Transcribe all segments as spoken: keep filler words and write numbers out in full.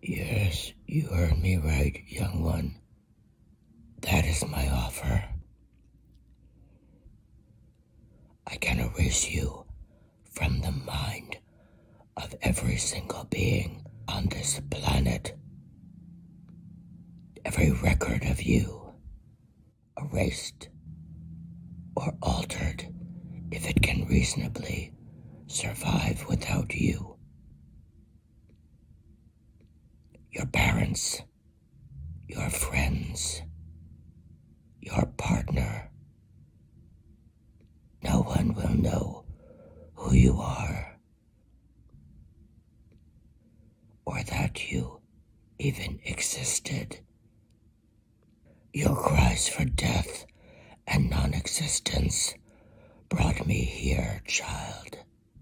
Yes, you heard me right, young one. That is my offer. I can erase you from the mind of every single being on this planet. Every record of you erased or altered if it can reasonably survive without you. Your parents, your friends, your partner. No one will know who you are, or that you even existed. Your cries for death and non-existence brought me here, child.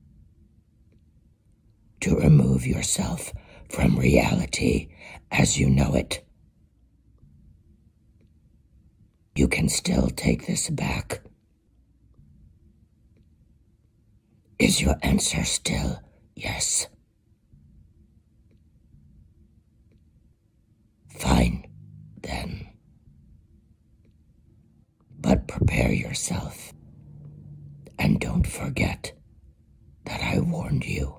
To remove yourself from reality as you know it. You can still take this back. Is your answer still yes? Fine, then. But prepare yourself, and don't forget that I warned you.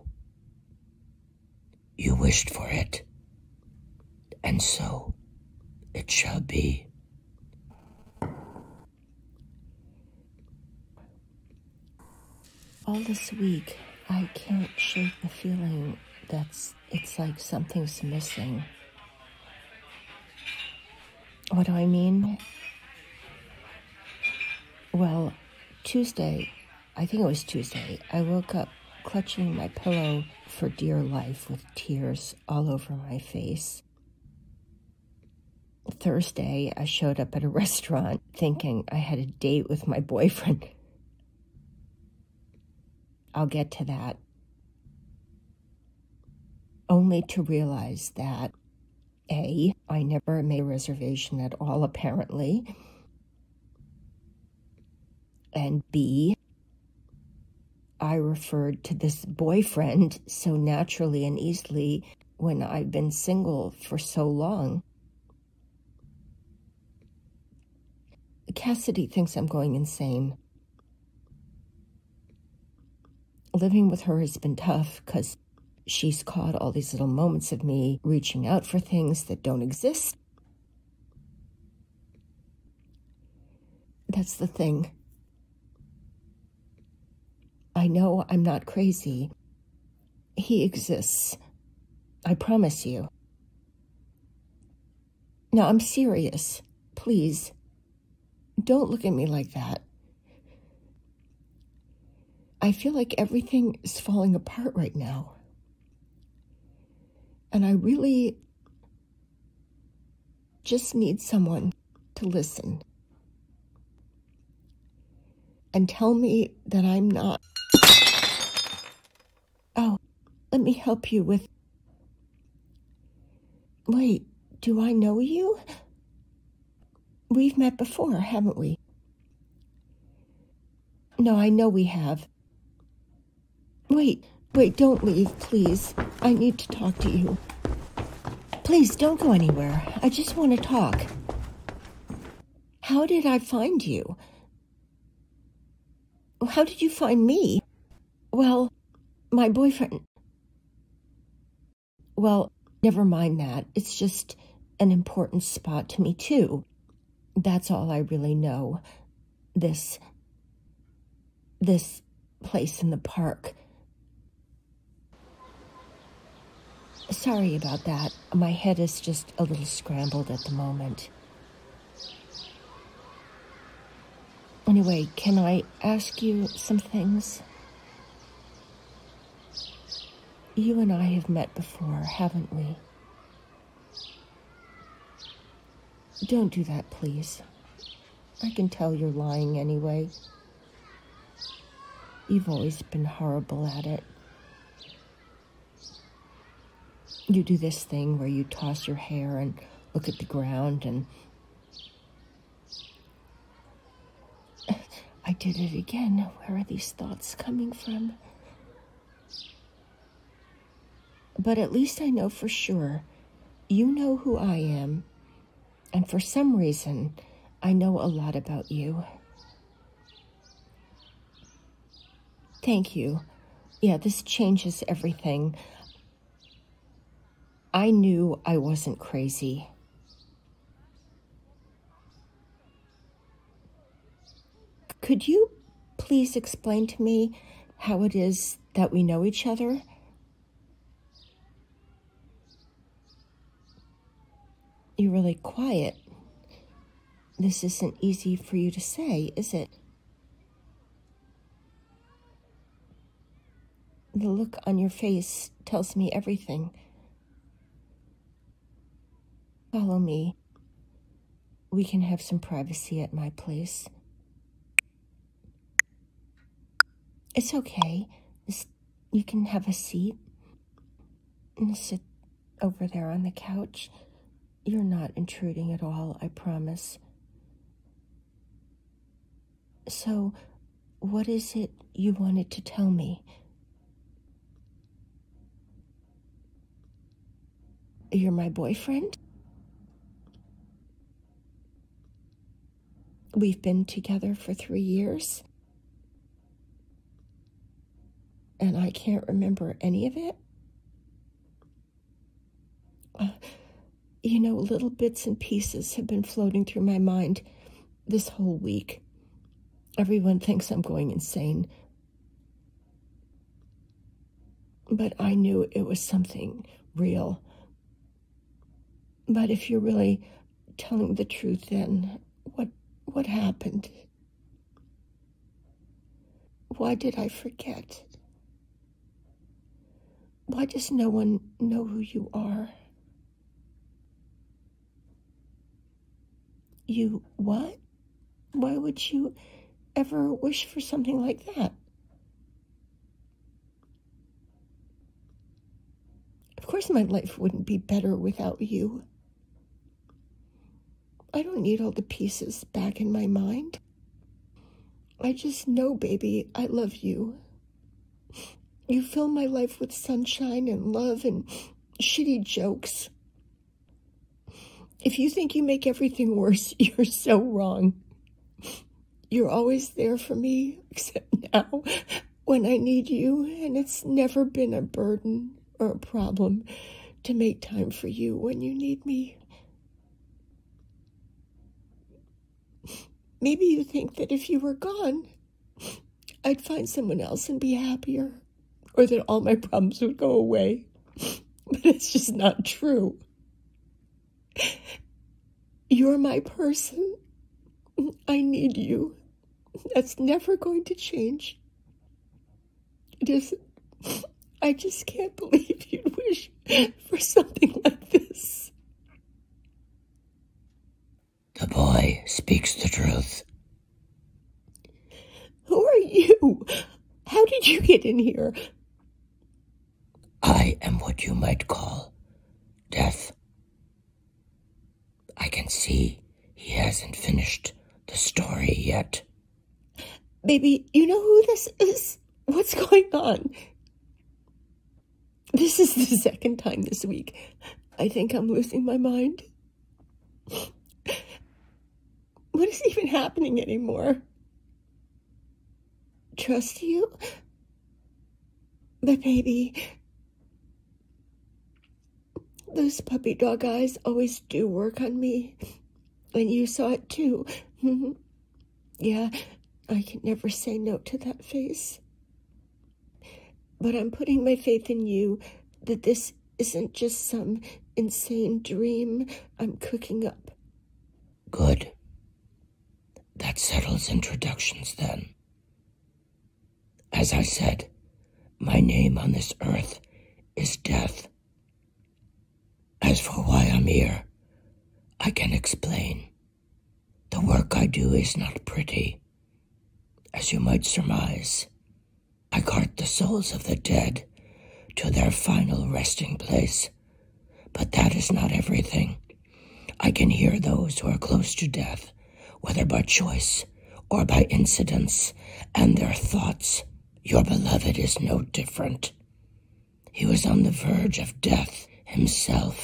You wished for it, and so it shall be. All this week, I can't shake the feeling that's, it's like something's missing. What do I mean? Well, Tuesday, I think it was Tuesday, I woke up clutching my pillow for dear life with tears all over my face. Thursday, I showed up at a restaurant thinking I had a date with my boyfriend. I'll get to that. Only to realize that, A, I never made a reservation at all, apparently, and B, I referred to this boyfriend so naturally and easily when I've been single for so long. Cassidy thinks I'm going insane. Living with her has been tough because she's caught all these little moments of me reaching out for things that don't exist. That's the thing. I know I'm not crazy. He exists. I promise you. Now, I'm serious. Please, don't look at me like that. I feel like everything is falling apart right now. And I really just need someone to listen and tell me that I'm not. Oh, let me help you with. Wait, do I know you? We've met before, haven't we? No, I know we have. Wait, wait, don't leave, please. I need to talk to you. Please, don't go anywhere. I just want to talk. How did I find you? How did you find me? Well, my boyfriend... Well, never mind that. It's just an important spot to me, too. That's all I really know. This... This place in the park. Sorry about that. My head is just a little scrambled at the moment. Anyway, can I ask you some things? You and I have met before, haven't we? Don't do that, please. I can tell you're lying anyway. You've always been horrible at it. You do this thing where you toss your hair and look at the ground and... I did it again. Where are these thoughts coming from? But at least I know for sure you know who I am, and for some reason, I know a lot about you. Thank you. Yeah, this changes everything. I knew I wasn't crazy. Could you please explain to me how it is that we know each other? You're really quiet. This isn't easy for you to say, is it? The look on your face tells me everything. Follow me. We can have some privacy at my place. It's okay. This, you can have a seat. And sit over there on the couch. You're not intruding at all, I promise. So, what is it you wanted to tell me? You're my boyfriend? We've been together for three years? And I can't remember any of it? Uh, you know, little bits and pieces have been floating through my mind this whole week. Everyone thinks I'm going insane. But I knew it was something real. But if you're really telling the truth, then what what happened? Why did I forget? Why does no one know who you are? You what? Why would you ever wish for something like that? Of course my life wouldn't be better without you. I don't need all the pieces back in my mind. I just know, baby, I love you. You fill my life with sunshine and love and shitty jokes. If you think you make everything worse, you're so wrong. You're always there for me, except now, when I need you, and it's never been a burden or a problem to make time for you when you need me. Maybe you think that if you were gone, I'd find someone else and be happier, or that all my problems would go away. But it's just not true. You're my person. I need you. That's never going to change. It isn't. I just can't believe you'd wish for something like this. The boy speaks the truth. Who are you? How did you get in here? I am what you might call Death. I can see he hasn't finished the story yet. Baby, you know who this is? What's going on? This is the second time this week. I think I'm losing my mind. What is even happening anymore? Trust you? But baby, those puppy dog eyes always do work on me. And you saw it too. Yeah, I can never say no to that face. But I'm putting my faith in you that this isn't just some insane dream I'm cooking up. Good. That settles introductions then. As I said, my name on this earth is Death. As for why I'm here, I can explain. The work I do is not pretty. As you might surmise, I cart the souls of the dead to their final resting place. But that is not everything. I can hear those who are close to death, whether by choice or by incidents, and their thoughts. Your beloved is no different. He was on the verge of death himself,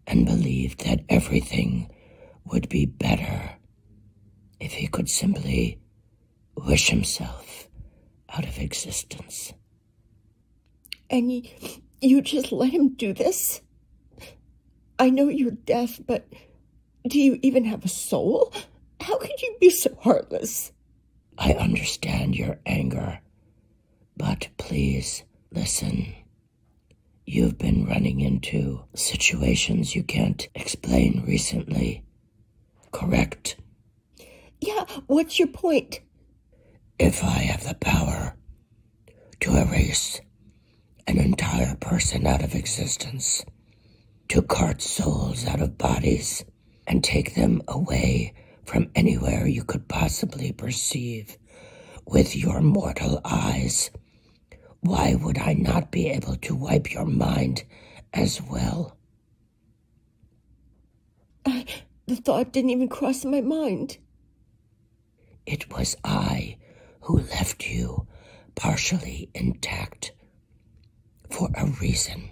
and believed that everything would be better if he could simply wish himself out of existence. And y- you just let him do this? I know you're deaf, but do you even have a soul? How could you be so heartless? I understand your anger, but please listen. You've been running into situations you can't explain recently, correct? Yeah, what's your point? If I have the power to erase an entire person out of existence, to cart souls out of bodies, and take them away from anywhere you could possibly perceive with your mortal eyes, why would I not be able to wipe your mind as well? I, the thought didn't even cross my mind. It was I who left you partially intact for a reason.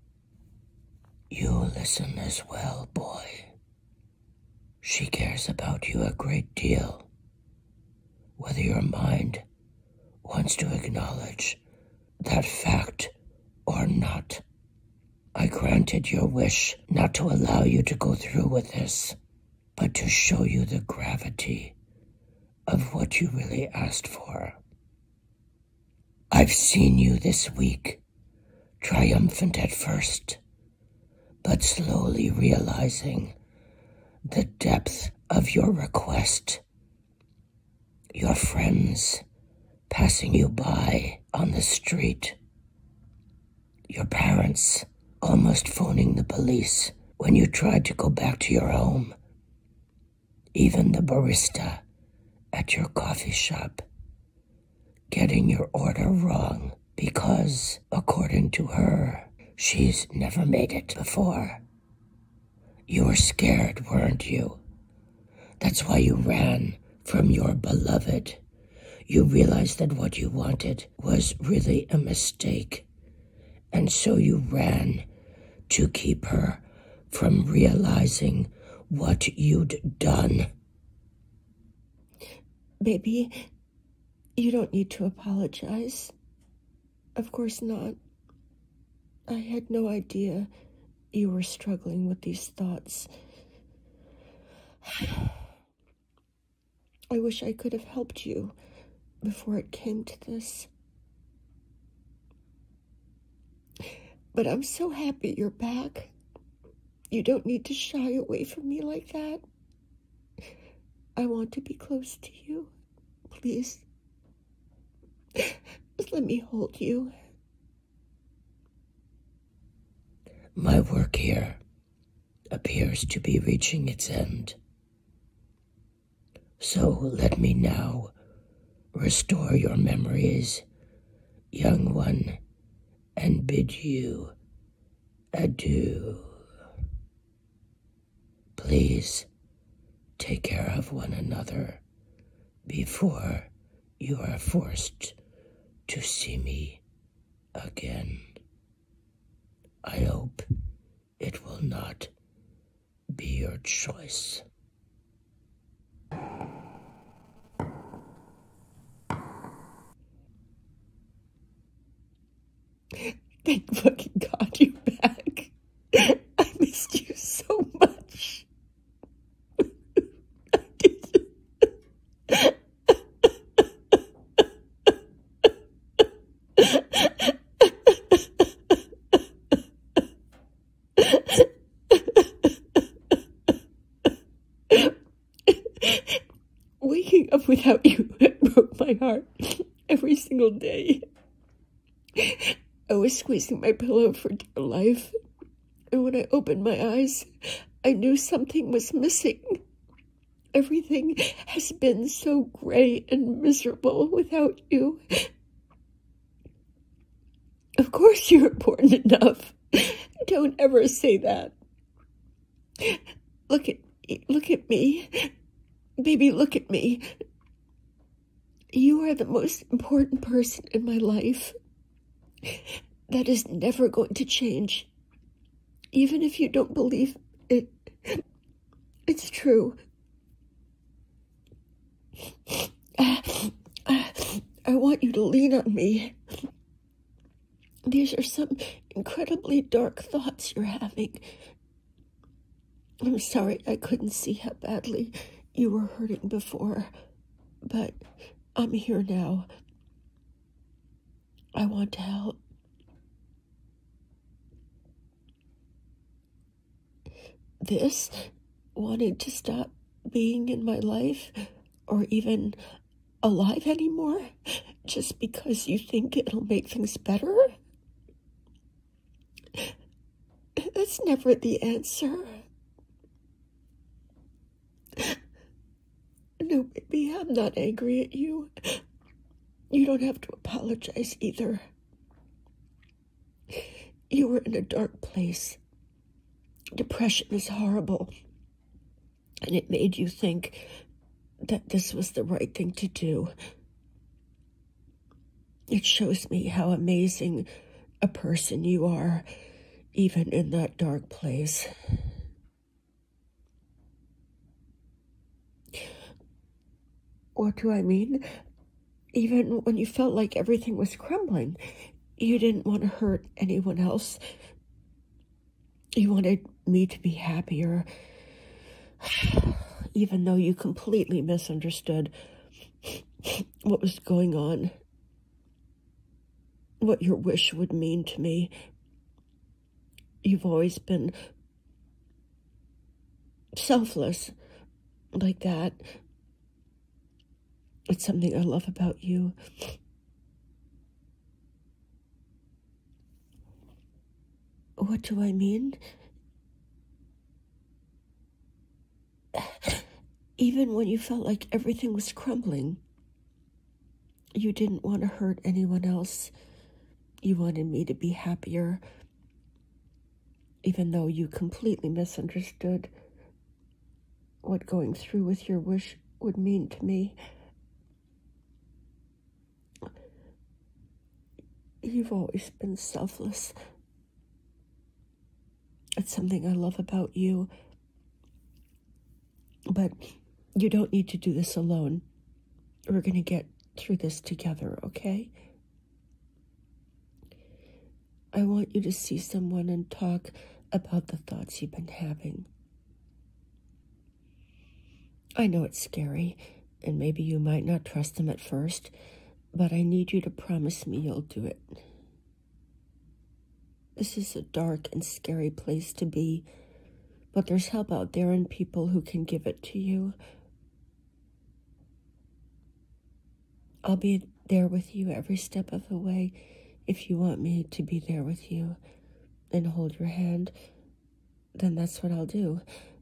You listen as well, boy. She cares about you a great deal, whether your mind wants to acknowledge that fact or not. I granted your wish not to allow you to go through with this, but to show you the gravity of what you really asked for. I've seen you this week, triumphant at first, but slowly realizing the depth of your request. Your friends passing you by on the street. Your parents almost phoning the police when you tried to go back to your home. Even the barista at your coffee shop getting your order wrong because, according to her, she's never made it before. You were scared, weren't you? That's why you ran from your beloved. You realized that what you wanted was really a mistake, and so you ran to keep her from realizing what you'd done. Baby, you don't need to apologize. Of course not. I had no idea you were struggling with these thoughts. I wish I could have helped you before it came to this. But I'm so happy you're back. You don't need to shy away from me like that. I want to be close to you. Please. Let me hold you. My work here appears to be reaching its end. So let me now restore your memories, young one, and bid you adieu. Please take care of one another before you are forced to see me again. I hope it will not be your choice. Thank fucking God you're back. I missed you so much. I did. Waking up without you broke my heart every single day. I was squeezing my pillow for dear life, and when I opened my eyes, I knew something was missing. Everything has been so gray and miserable without you. Of course you're important enough. Don't ever say that. Look at me. Look at me. Baby, look at me. You are the most important person in my life. That is never going to change. Even if you don't believe It, it's true. I, I want you to lean on me. These are some incredibly dark thoughts you're having. I'm sorry I couldn't see how badly you were hurting before, but I'm here now. I want to help. This, wanting to stop being in my life, or even alive anymore, just because you think it'll make things better? That's never the answer. No, baby, I'm not angry at you. You don't have to apologize either. You were in a dark place. Depression is horrible, and it made you think that this was the right thing to do. It shows me how amazing a person you are, even in that dark place. What do I mean? Even when you felt like everything was crumbling, you didn't want to hurt anyone else. You wanted me to be happier, even though you completely misunderstood what was going on, what your wish would mean to me. You've always been selfless like that. It's something I love about you. What do I mean? Even when you felt like everything was crumbling, you didn't want to hurt anyone else. You wanted me to be happier, even though you completely misunderstood what going through with your wish would mean to me. You've always been selfless. It's something I love about you. But you don't need to do this alone. We're going to get through this together, okay? I want you to see someone and talk about the thoughts you've been having. I know it's scary, and maybe you might not trust them at first, but I need you to promise me you'll do it. This is a dark and scary place to be, but there's help out there and people who can give it to you. I'll be there with you every step of the way if you want me to be there with you and hold your hand. Then that's what I'll do.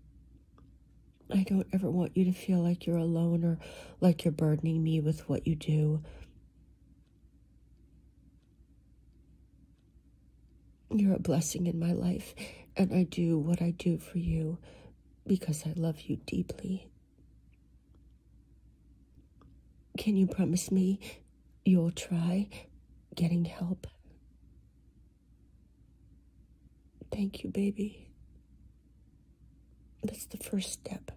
I don't ever want you to feel like you're alone or like you're burdening me with what you do. You're a blessing in my life, and I do what I do for you because I love you deeply. Can you promise me you'll try getting help? Thank you, baby. That's the first step.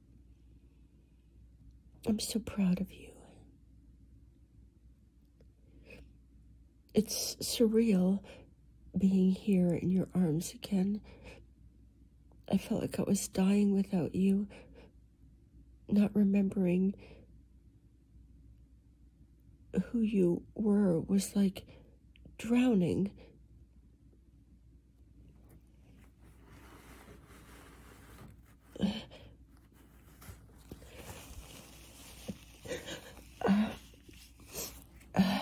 I'm so proud of you. It's surreal being here in your arms again. I felt like I was dying without you, not remembering who you were was like drowning. Uh, uh,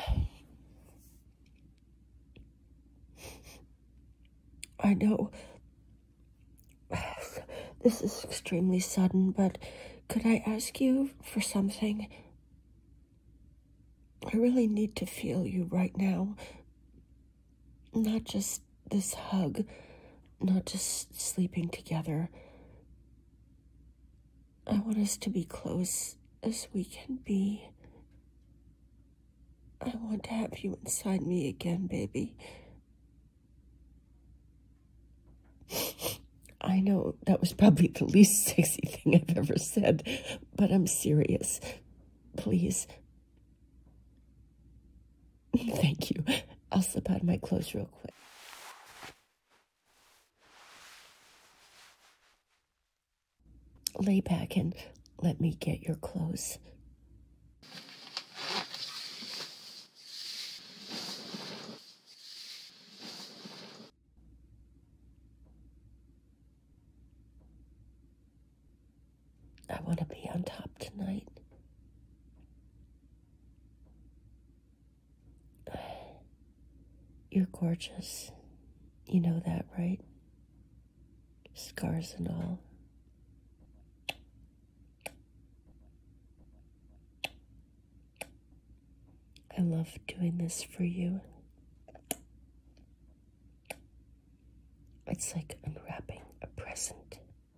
I know this is extremely sudden, but could I ask you for something? I really need to feel you right now. Not just this hug, not just sleeping together. I want us to be close as we can be. I want to have you inside me again, baby. I know that was probably the least sexy thing I've ever said, but I'm serious. Please. Thank you. I'll slip out of my clothes real quick. Lay back and let me get your clothes. I want to be on top tonight. You're gorgeous. You know that, right? Scars and all. I love doing this for you. It's like unwrapping a present.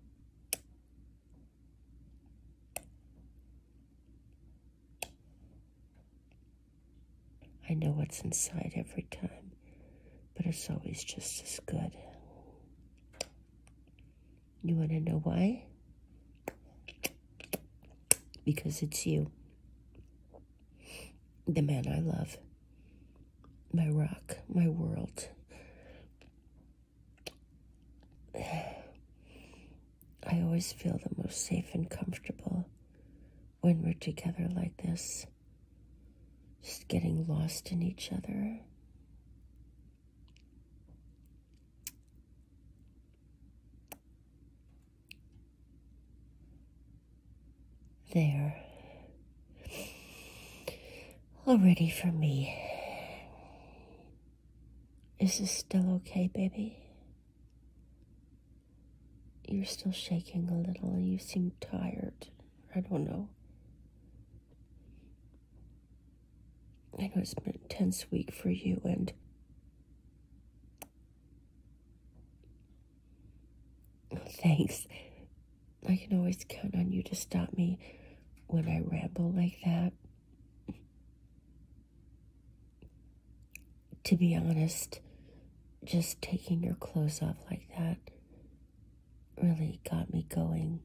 I know what's inside every time, but it's always just as good. You want to know why? Because it's you. The man I love. My rock, my world. I always feel the most safe and comfortable when we're together like this. Just getting lost in each other. There. All ready for me. Is this still okay, baby? You're still shaking a little. You seem tired. I don't know. I know it's been an intense week for you, and thanks. I can always count on you to stop me when I ramble like that. To be honest, just taking your clothes off like that really got me going.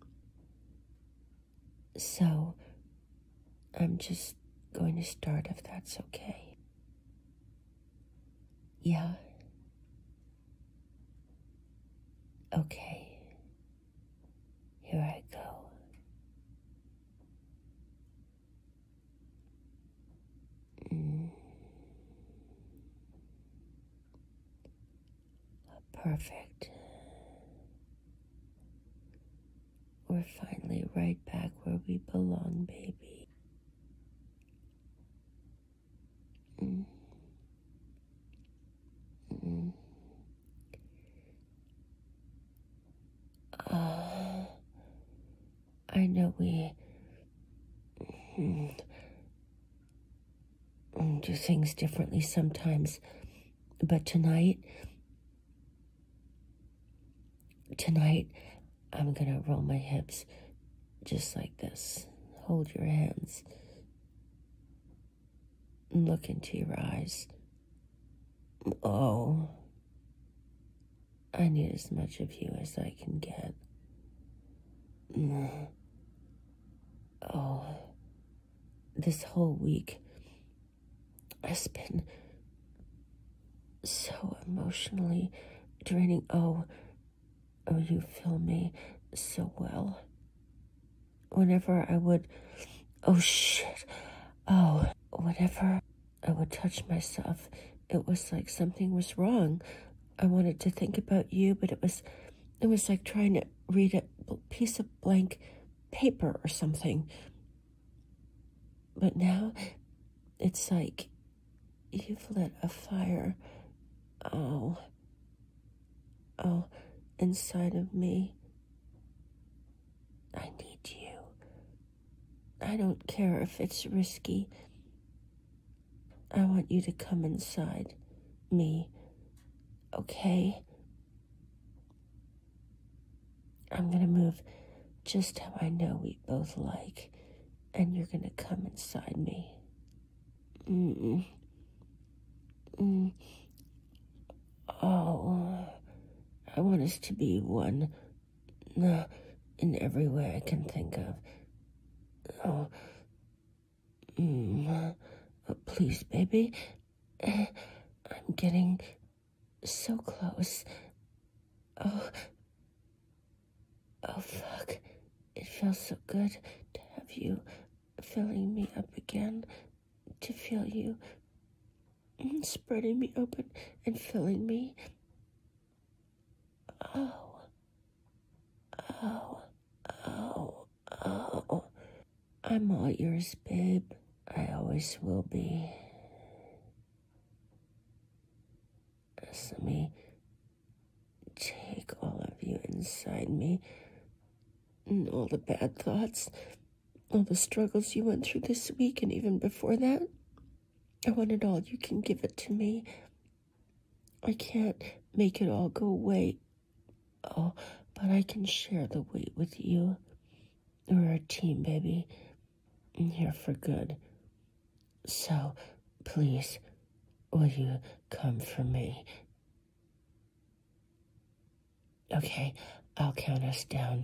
So, I'm just going to start if that's okay. Yeah. Okay. Here I go. Mm. Perfect. We're finally right back where we belong, baby. Mm. Mm. Uh, I know we mm, do things differently sometimes, but tonight, tonight, I'm gonna roll my hips just like this. Hold your hands. Look into your eyes. Oh, I need as much of you as I can get. Oh, this whole week has been so emotionally draining. Oh, oh, you feel me so well. Whenever I would, oh shit, oh, whenever I would touch myself, it was like something was wrong. I wanted to think about you, but it was, it was like trying to read a piece of blank paper or something. But now, it's like you've lit a fire, oh, oh, inside of me. I need you. I don't care if it's risky. I want you to come inside me, okay? I'm gonna move just how I know we both like, and you're gonna come inside me. Mm. Mm. Oh, I want us to be one uh, in every way I can think of. Oh, mm, uh, please, baby. Uh, I'm getting so close. Oh, oh, fuck. It feels so good to have you filling me up again, to feel you spreading me open and filling me. Oh, oh, oh, oh. I'm all yours, babe. I always will be. So let me take all of you inside me, and all the bad thoughts, all the struggles you went through this week and even before that. I want it all. You can give it to me. I can't make it all go away. Oh, but I can share the weight with you. We're a team, baby. I'm here for good. So, please, will you come for me? Okay, I'll count us down.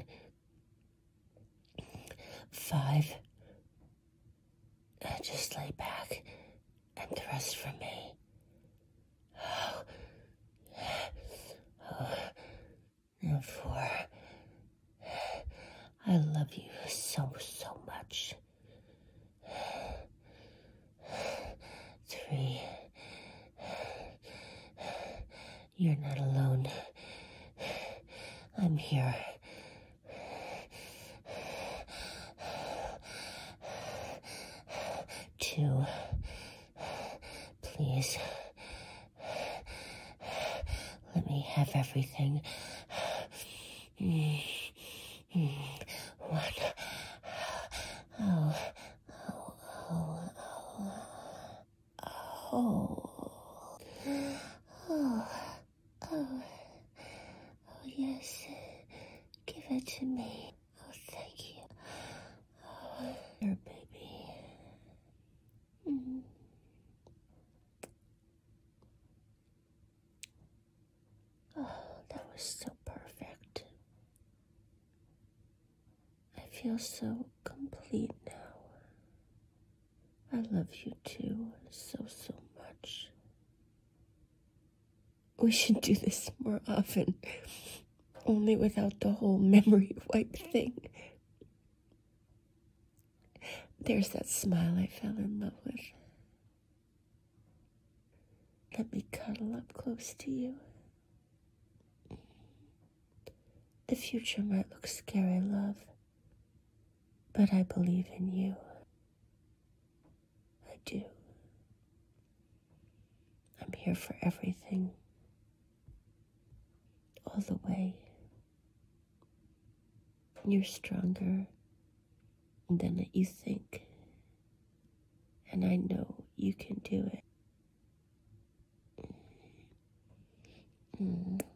Five. Uh, just lay back and rest for me. Oh. Oh. And four. I love you so, so much. Three. You're not alone. I'm here. Two. Please. Let me have everything. One. Oh. Oh. Oh. Oh. Oh. Oh. Oh. Oh, yes. Give it to me. Oh, thank you. Oh, your baby. Mm. Oh, that was so perfect. I feel so complete now. I love you too, so, so much. We should do this more often, only without the whole memory wipe thing. There's that smile I fell in love with. Let me cuddle up close to you. The future might look scary, love, but I believe in you. I do. I'm here for everything. All the way. You're stronger than you think. And I know you can do it. Mm.